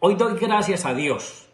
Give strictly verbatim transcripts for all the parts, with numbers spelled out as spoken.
Hoy doy gracias a Dios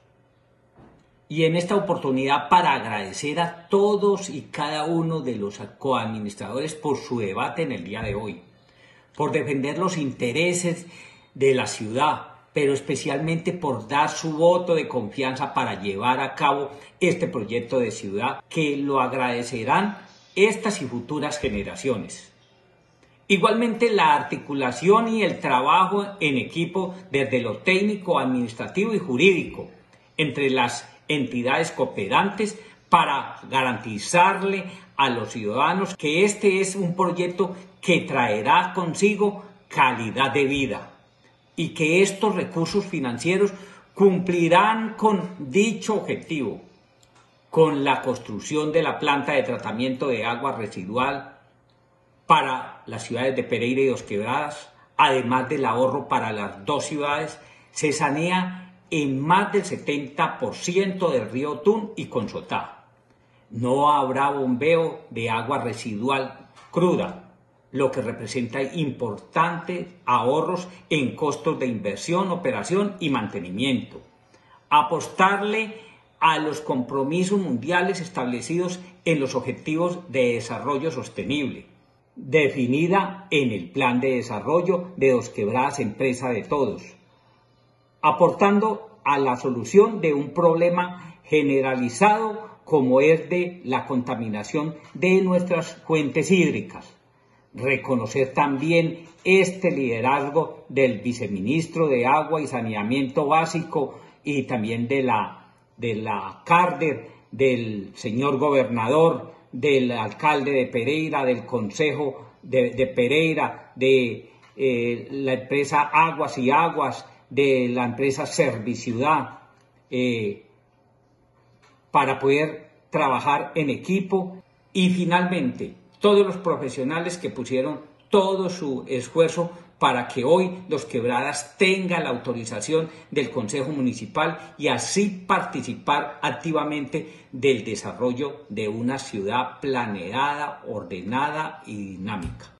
y en esta oportunidad para agradecer a todos y cada uno de los coadministradores por su debate en el día de hoy, por defender los intereses de la ciudad, pero especialmente por dar su voto de confianza para llevar a cabo este proyecto de ciudad que lo agradecerán estas y futuras generaciones. Igualmente la articulación y el trabajo en equipo desde lo técnico, administrativo y jurídico entre las entidades cooperantes para garantizarle a los ciudadanos que este es un proyecto que traerá consigo calidad de vida y que estos recursos financieros cumplirán con dicho objetivo, con la construcción de la planta de tratamiento de agua residual para las ciudades de Pereira y Dos Quebradas, además del ahorro para las dos ciudades. Se sanea en más del setenta por ciento del río Tun y Consotá. No habrá bombeo de agua residual cruda, lo que representa importantes ahorros en costos de inversión, operación y mantenimiento. Apostarle a los compromisos mundiales establecidos en los Objetivos de Desarrollo Sostenible, definida en el Plan de Desarrollo de Dos Quebradas, empresa de todos, aportando a la solución de un problema generalizado como es de la contaminación de nuestras fuentes hídricas. Reconocer también este liderazgo del viceministro de Agua y Saneamiento Básico y también de la, de la CARDER, del señor gobernador, del alcalde de Pereira, del consejo de, de Pereira, de eh, la empresa Aguas y Aguas, de la empresa Serviciudad, eh, para poder trabajar en equipo, y finalmente todos los profesionales que pusieron todo su esfuerzo para que hoy Dos Quebradas tenga la autorización del Consejo Municipal y así participar activamente del desarrollo de una ciudad planeada, ordenada y dinámica.